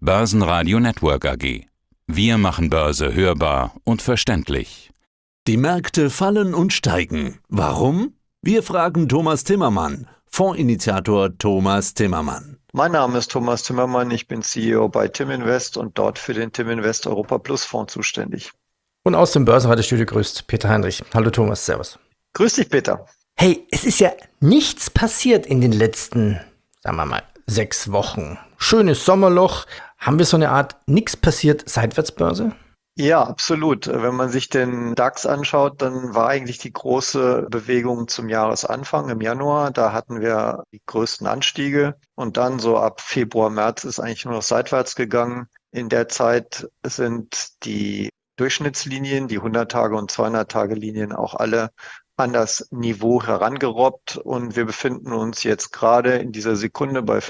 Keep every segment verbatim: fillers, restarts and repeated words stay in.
Börsenradio Network A G. Wir machen Börse hörbar und verständlich. Die Märkte fallen und steigen. Warum? Wir fragen Thomas Timmermann, Fondsinitiator Thomas Timmermann. Mein Name ist Thomas Timmermann, ich bin C E O bei Timinvest und dort für den Timinvest Europa Plus Fonds zuständig. Und aus dem Börsenradiostudio grüßt Peter Heinrich. Hallo Thomas, servus. Grüß dich, Peter. Hey, es ist ja nichts passiert in den letzten, sagen wir mal, sechs Wochen. Schönes Sommerloch. Haben wir so eine Art nichts passiert Seitwärtsbörse? Ja, absolut. Wenn man sich den DAX anschaut, dann war eigentlich die große Bewegung zum Jahresanfang im Januar. Da hatten wir die größten Anstiege und dann so ab Februar, März ist eigentlich nur noch seitwärts gegangen. In der Zeit sind die Durchschnittslinien, die hundert-Tage- und zweihundert-Tage-Linien auch alle an das Niveau herangerobbt und wir befinden uns jetzt gerade in dieser Sekunde bei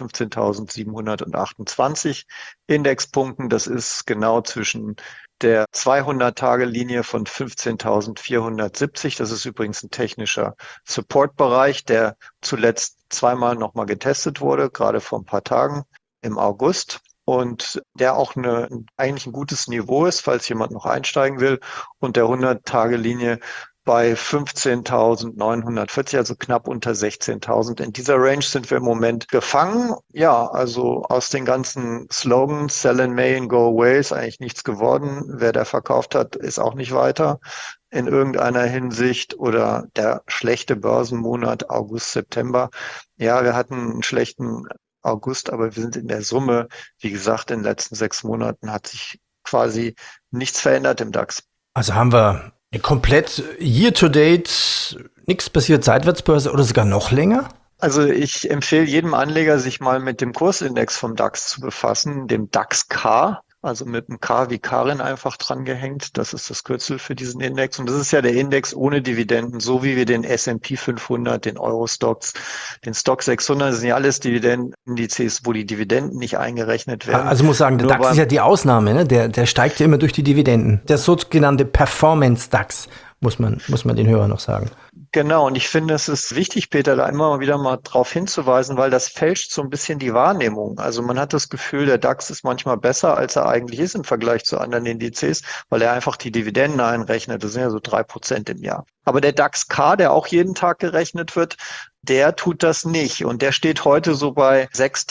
fünfzehntausendsiebenhundertachtundzwanzig Indexpunkten. Das ist genau zwischen der zweihundert-Tage-Linie von fünfzehntausendvierhundertsiebzig. Das ist übrigens ein technischer Support-Bereich, der zuletzt zweimal nochmal getestet wurde, gerade vor ein paar Tagen im August. Und der auch eine, eigentlich ein gutes Niveau ist, falls jemand noch einsteigen will. Und der hundert-Tage-Linie bei fünfzehntausendneunhundertvierzig, also knapp unter sechzehntausend. In dieser Range sind wir im Moment gefangen. Ja, also aus den ganzen Slogans, Sell in May and Go Away, ist eigentlich nichts geworden. Wer da verkauft hat, ist auch nicht weiter in irgendeiner Hinsicht. Oder der schlechte Börsenmonat August, September. Ja, wir hatten einen schlechten August, aber wir sind in der Summe, wie gesagt, in den letzten sechs Monaten hat sich quasi nichts verändert im DAX. Also haben wir komplett year-to-date nichts passiert Seitwärtsbörse oder sogar noch länger? Also ich empfehle jedem Anleger, sich mal mit dem Kursindex vom DAX zu befassen, dem DAX-K. Also mit einem K wie Karin einfach dran gehängt. Das ist das Kürzel für diesen Index. Und das ist ja der Index ohne Dividenden, so wie wir den S und P fünfhundert, den Euro-Stocks, den Stock sechshundert, das sind ja alles Dividendenindizes, wo die Dividenden nicht eingerechnet werden. Also muss sagen, der Nur DAX ist ja die Ausnahme, ne? Der, der steigt ja immer durch die Dividenden. Der sogenannte Performance-DAX, muss man, muss man den Hörern noch sagen. Genau, und ich finde, es ist wichtig, Peter, da immer wieder mal drauf hinzuweisen, weil das fälscht so ein bisschen die Wahrnehmung. Also man hat das Gefühl, der DAX ist manchmal besser, als er eigentlich ist im Vergleich zu anderen Indizes, weil er einfach die Dividenden einrechnet. Das sind ja so drei Prozent im Jahr. Aber der DAX-K, der auch jeden Tag gerechnet wird, der tut das nicht. Und der steht heute so bei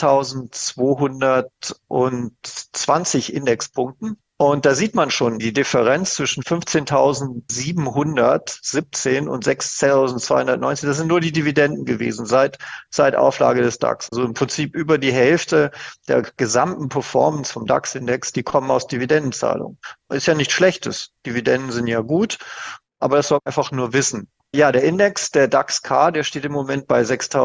sechstausendzweihundertzwanzig Indexpunkten. Und da sieht man schon die Differenz zwischen fünfzehntausendsiebenhundertsiebzehn und sechstausendzweihundertneunzig. Das sind nur die Dividenden gewesen seit, seit Auflage des DAX. Also im Prinzip über die Hälfte der gesamten Performance vom DAX-Index, die kommen aus Dividendenzahlungen. Ist ja nichts Schlechtes. Dividenden sind ja gut, aber das soll man einfach nur wissen. Ja, der Index, der DAX-K, der steht im Moment bei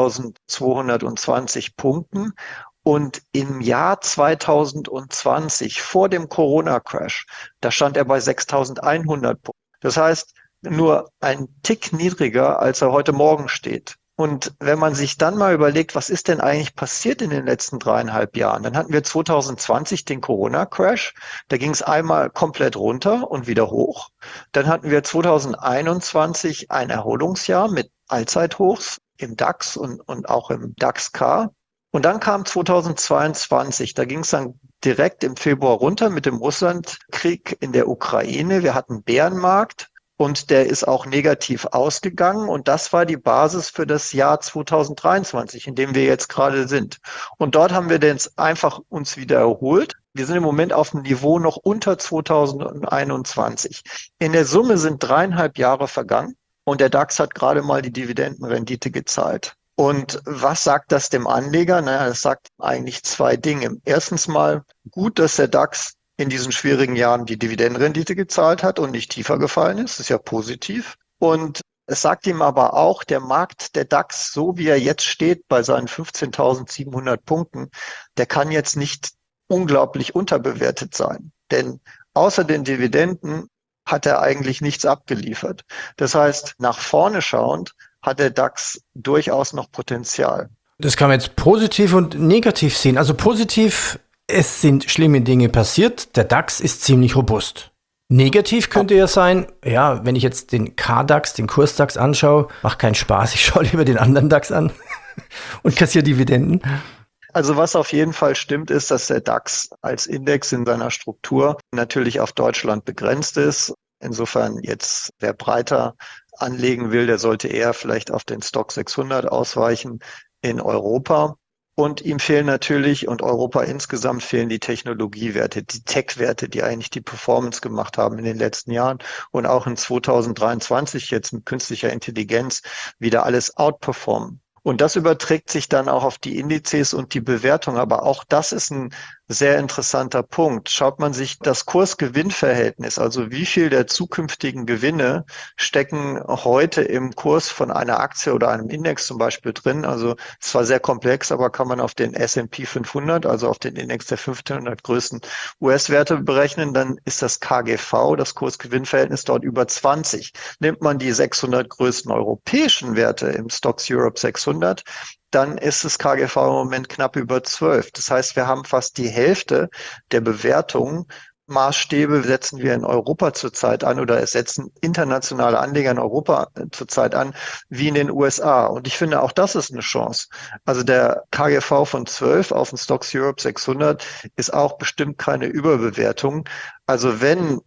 sechstausendzweihundertzwanzig Punkten. Und im Jahr zweitausendzwanzig, vor dem Corona-Crash, da stand er bei sechstausendeinhundert Punkten. Das heißt, nur ein Tick niedriger, als er heute Morgen steht. Und wenn man sich dann mal überlegt, was ist denn eigentlich passiert in den letzten dreieinhalb Jahren, dann hatten wir zweitausendzwanzig den Corona-Crash. Da ging es einmal komplett runter und wieder hoch. Dann hatten wir zweitausendeinundzwanzig ein Erholungsjahr mit Allzeithochs im DAX und, und auch im DAX-K. Und dann kam zweitausendzweiundzwanzig, da ging es dann direkt im Februar runter mit dem Russlandkrieg in der Ukraine. Wir hatten Bärenmarkt und der ist auch negativ ausgegangen. Und das war die Basis für das Jahr zweitausenddreiundzwanzig, in dem wir jetzt gerade sind. Und dort haben wir jetzt einfach uns wieder erholt. Wir sind im Moment auf dem Niveau noch unter zweitausendeinundzwanzig. In der Summe sind dreieinhalb Jahre vergangen und der DAX hat gerade mal die Dividendenrendite gezahlt. Und was sagt das dem Anleger? Naja, das sagt eigentlich zwei Dinge. Erstens mal gut, dass der DAX in diesen schwierigen Jahren die Dividendenrendite gezahlt hat und nicht tiefer gefallen ist. Das ist ja positiv. Und es sagt ihm aber auch, der Markt, der DAX, so wie er jetzt steht bei seinen fünfzehntausendsiebenhundert Punkten, der kann jetzt nicht unglaublich unterbewertet sein. Denn außer den Dividenden hat er eigentlich nichts abgeliefert. Das heißt, nach vorne schauend hat der DAX durchaus noch Potenzial. Das kann man jetzt positiv und negativ sehen. Also positiv, es sind schlimme Dinge passiert. Der DAX ist ziemlich robust. Negativ könnte ja sein, ja, wenn ich jetzt den K-DAX, den Kurs-DAX anschaue, macht keinen Spaß. Ich schaue lieber den anderen DAX an und kassiere Dividenden. Also was auf jeden Fall stimmt, ist, dass der DAX als Index in seiner Struktur natürlich auf Deutschland begrenzt ist. Insofern jetzt, wer breiter anlegen will, der sollte eher vielleicht auf den Stoxx sechshundert ausweichen in Europa. Und ihm fehlen natürlich, und Europa insgesamt fehlen die Technologiewerte, die Tech-Werte, die eigentlich die Performance gemacht haben in den letzten Jahren und auch in zweitausenddreiundzwanzig jetzt mit künstlicher Intelligenz wieder alles outperformen. Und das überträgt sich dann auch auf die Indizes und die Bewertung. Aber auch das ist ein sehr interessanter Punkt. Schaut man sich das Kurs-Gewinn-Verhältnis, also wie viel der zukünftigen Gewinne stecken heute im Kurs von einer Aktie oder einem Index zum Beispiel drin. Also es war sehr komplex, aber kann man auf den S und P fünfhundert, also auf den Index der fünfhundert größten U S-Werte berechnen, dann ist das K G V, das Kurs-Gewinn-Verhältnis dort über zwanzig. Nimmt man die sechshundert größten europäischen Werte im Stoxx Europe sechshundert, dann ist das K G V im Moment knapp über zwölf. Das heißt, wir haben fast die Hälfte der Bewertungen. Maßstäbe setzen wir in Europa zurzeit an oder es setzen internationale Anleger in Europa zurzeit an, wie in den U S A. Und ich finde, auch das ist eine Chance. Also der K G V von zwölf auf den Stoxx Europe sechshundert ist auch bestimmt keine Überbewertung. Also wenn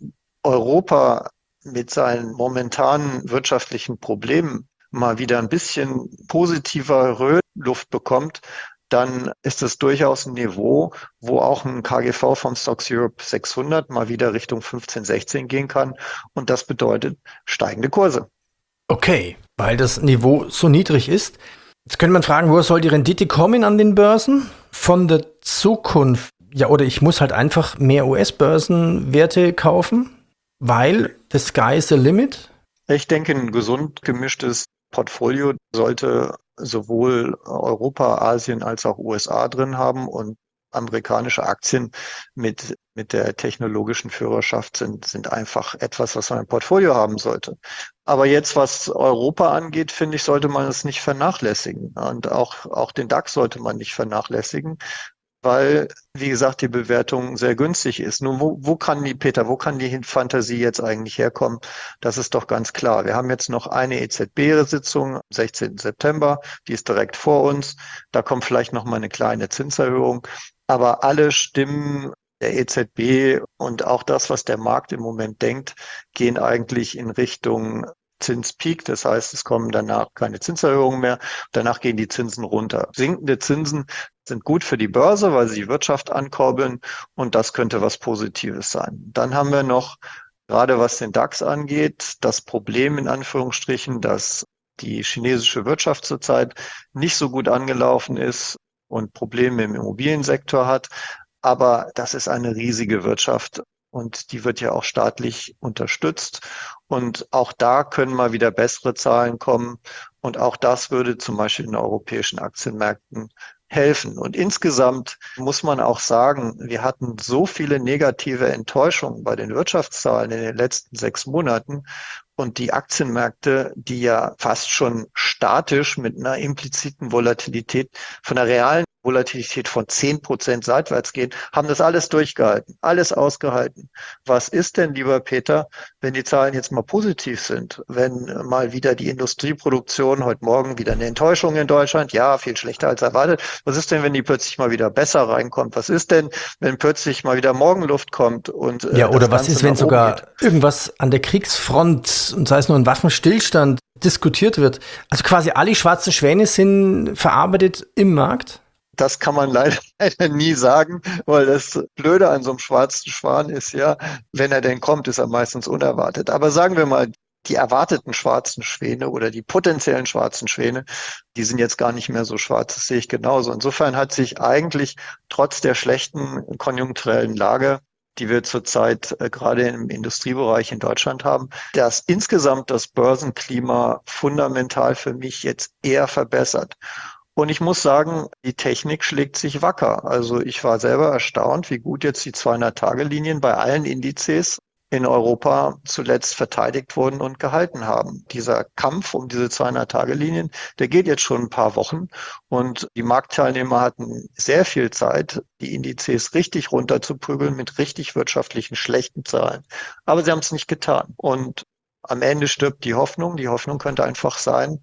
Europa mit seinen momentanen wirtschaftlichen Problemen mal wieder ein bisschen positiver Luft bekommt, dann ist es durchaus ein Niveau, wo auch ein K G V vom Stoxx Europe sechshundert mal wieder Richtung fünfzehn, sechzehn gehen kann. Und das bedeutet steigende Kurse. Okay, weil das Niveau so niedrig ist. Jetzt könnte man fragen, woher soll die Rendite kommen an den Börsen? Von der Zukunft. Ja, oder ich muss halt einfach mehr U S-Börsenwerte kaufen, weil the sky is the limit. Ich denke, ein gesund gemischtes Portfolio sollte sowohl Europa, Asien als auch U S A drin haben und amerikanische Aktien mit, mit der technologischen Führerschaft sind, sind einfach etwas, was man im Portfolio haben sollte. Aber jetzt, was Europa angeht, finde ich, sollte man es nicht vernachlässigen. Und auch, auch den DAX sollte man nicht vernachlässigen, weil, wie gesagt, die Bewertung sehr günstig ist. Nun, wo, wo kann die, Peter, wo kann die Fantasie jetzt eigentlich herkommen? Das ist doch ganz klar. Wir haben jetzt noch eine E Z B-Sitzung am sechzehnten September, die ist direkt vor uns. Da kommt vielleicht noch mal eine kleine Zinserhöhung. Aber alle Stimmen der E Z B und auch das, was der Markt im Moment denkt, gehen eigentlich in Richtung Zinspeak. Das heißt, es kommen danach keine Zinserhöhungen mehr. Danach gehen die Zinsen runter. Sinkende Zinsen sind gut für die Börse, weil sie die Wirtschaft ankurbeln und das könnte was Positives sein. Dann haben wir noch, gerade was den DAX angeht, das Problem in Anführungsstrichen, dass die chinesische Wirtschaft zurzeit nicht so gut angelaufen ist und Probleme im Immobiliensektor hat. Aber das ist eine riesige Wirtschaft und die wird ja auch staatlich unterstützt. Und auch da können mal wieder bessere Zahlen kommen. Und auch das würde zum Beispiel in europäischen Aktienmärkten helfen. Und insgesamt muss man auch sagen, wir hatten so viele negative Enttäuschungen bei den Wirtschaftszahlen in den letzten sechs Monaten. Und die Aktienmärkte, die ja fast schon statisch mit einer impliziten Volatilität, von einer realen Volatilität von zehn Prozent seitwärts gehen, haben das alles durchgehalten, alles ausgehalten. Was ist denn, lieber Peter, wenn die Zahlen jetzt mal positiv sind? Wenn mal wieder die Industrieproduktion, heute Morgen wieder eine Enttäuschung in Deutschland, ja, viel schlechter als erwartet. Was ist denn, wenn die plötzlich mal wieder besser reinkommt? Was ist denn, wenn plötzlich mal wieder Morgenluft kommt? Und äh, ja, oder was Ganze ist, wenn sogar geht? irgendwas an der Kriegsfront, und sei es nur ein Waffenstillstand, diskutiert wird? Also quasi alle schwarzen Schwäne sind verarbeitet im Markt? Das kann man leider, leider nie sagen, weil das Blöde an so einem schwarzen Schwan ist ja, wenn er denn kommt, ist er meistens unerwartet. Aber sagen wir mal, die erwarteten schwarzen Schwäne oder die potenziellen schwarzen Schwäne, die sind jetzt gar nicht mehr so schwarz, das sehe ich genauso. Insofern hat sich eigentlich trotz der schlechten konjunkturellen Lage, die wir zurzeit äh, gerade im Industriebereich in Deutschland haben, dass insgesamt das Börsenklima fundamental für mich jetzt eher verbessert. Und ich muss sagen, die Technik schlägt sich wacker. Also ich war selber erstaunt, wie gut jetzt die zweihundert-Tage-Linien bei allen Indizes in Europa zuletzt verteidigt wurden und gehalten haben. Dieser Kampf um diese zweihundert-Tage-Linien, der geht jetzt schon ein paar Wochen und die Marktteilnehmer hatten sehr viel Zeit, die Indizes richtig runterzuprügeln mit richtig wirtschaftlichen schlechten Zahlen. Aber sie haben es nicht getan. Und am Ende stirbt die Hoffnung. Die Hoffnung könnte einfach sein,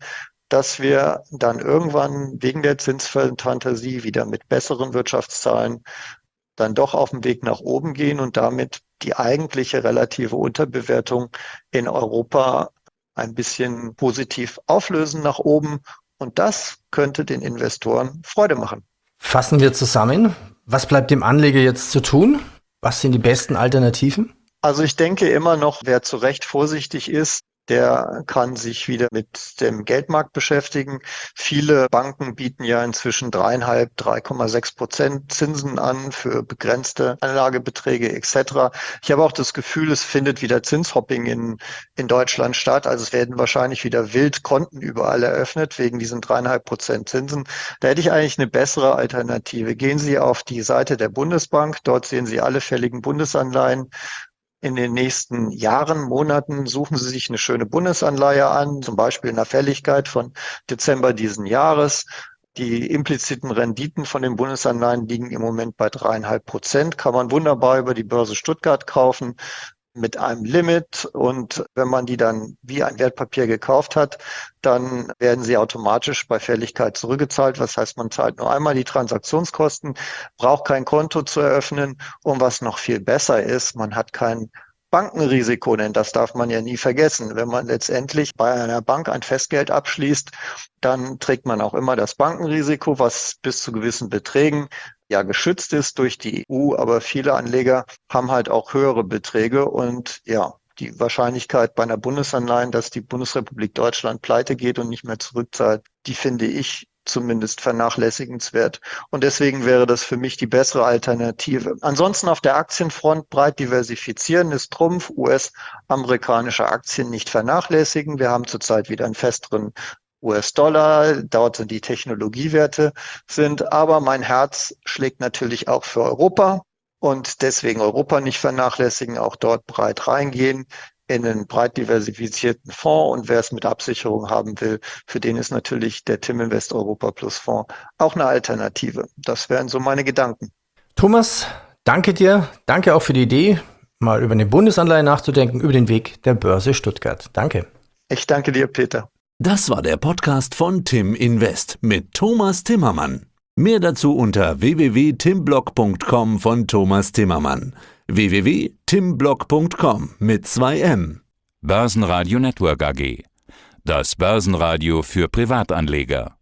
dass wir dann irgendwann wegen der Zinsfantasie wieder mit besseren Wirtschaftszahlen dann doch auf dem Weg nach oben gehen und damit die eigentliche relative Unterbewertung in Europa ein bisschen positiv auflösen nach oben. Und das könnte den Investoren Freude machen. Fassen wir zusammen. Was bleibt dem Anleger jetzt zu tun? Was sind die besten Alternativen? Also ich denke immer noch, wer zu Recht vorsichtig ist, der kann sich wieder mit dem Geldmarkt beschäftigen. Viele Banken bieten ja inzwischen dreieinhalb, drei Komma sechs Prozent Zinsen an für begrenzte Anlagebeträge et cetera. Ich habe auch das Gefühl, es findet wieder Zinshopping in, in Deutschland statt. Also es werden wahrscheinlich wieder wild Konten überall eröffnet wegen diesen dreieinhalb Prozent Zinsen. Da hätte ich eigentlich eine bessere Alternative. Gehen Sie auf die Seite der Bundesbank. Dort sehen Sie alle fälligen Bundesanleihen. In den nächsten Jahren, Monaten suchen Sie sich eine schöne Bundesanleihe an, zum Beispiel in der Fälligkeit von Dezember diesen Jahres. Die impliziten Renditen von den Bundesanleihen liegen im Moment bei dreieinhalb Prozent. Kann man wunderbar über die Börse Stuttgart kaufen mit einem Limit. Und wenn man die dann wie ein Wertpapier gekauft hat, dann werden sie automatisch bei Fälligkeit zurückgezahlt. Was heißt, man zahlt nur einmal die Transaktionskosten, braucht kein Konto zu eröffnen. Und was noch viel besser ist, man hat kein Bankenrisiko, denn das darf man ja nie vergessen. Wenn man letztendlich bei einer Bank ein Festgeld abschließt, dann trägt man auch immer das Bankenrisiko, was bis zu gewissen Beträgen ja geschützt ist durch die E U, aber viele Anleger haben halt auch höhere Beträge und ja, die Wahrscheinlichkeit bei einer Bundesanleihe, dass die Bundesrepublik Deutschland pleite geht und nicht mehr zurückzahlt, die finde ich zumindest vernachlässigenswert. Und deswegen wäre das für mich die bessere Alternative. Ansonsten auf der Aktienfront breit diversifizieren ist Trumpf, U S-amerikanische Aktien nicht vernachlässigen. Wir haben zurzeit wieder einen festeren U S-Dollar, dort sind die Technologiewerte sind, aber mein Herz schlägt natürlich auch für Europa und deswegen Europa nicht vernachlässigen, auch dort breit reingehen in einen breit diversifizierten Fonds und wer es mit Absicherung haben will, für den ist natürlich der Timinvest Europa Plus Fonds auch eine Alternative. Das wären so meine Gedanken. Thomas, danke dir, danke auch für die Idee, mal über eine Bundesanleihe nachzudenken, über den Weg der Börse Stuttgart. Danke. Ich danke dir, Peter. Das war der Podcast von Tim Invest mit Thomas Timmermann. Mehr dazu unter w w w punkt timblog punkt com von Thomas Timmermann. w w w punkt timblog punkt com mit zwei M. Börsenradio Network A G. Das Börsenradio für Privatanleger.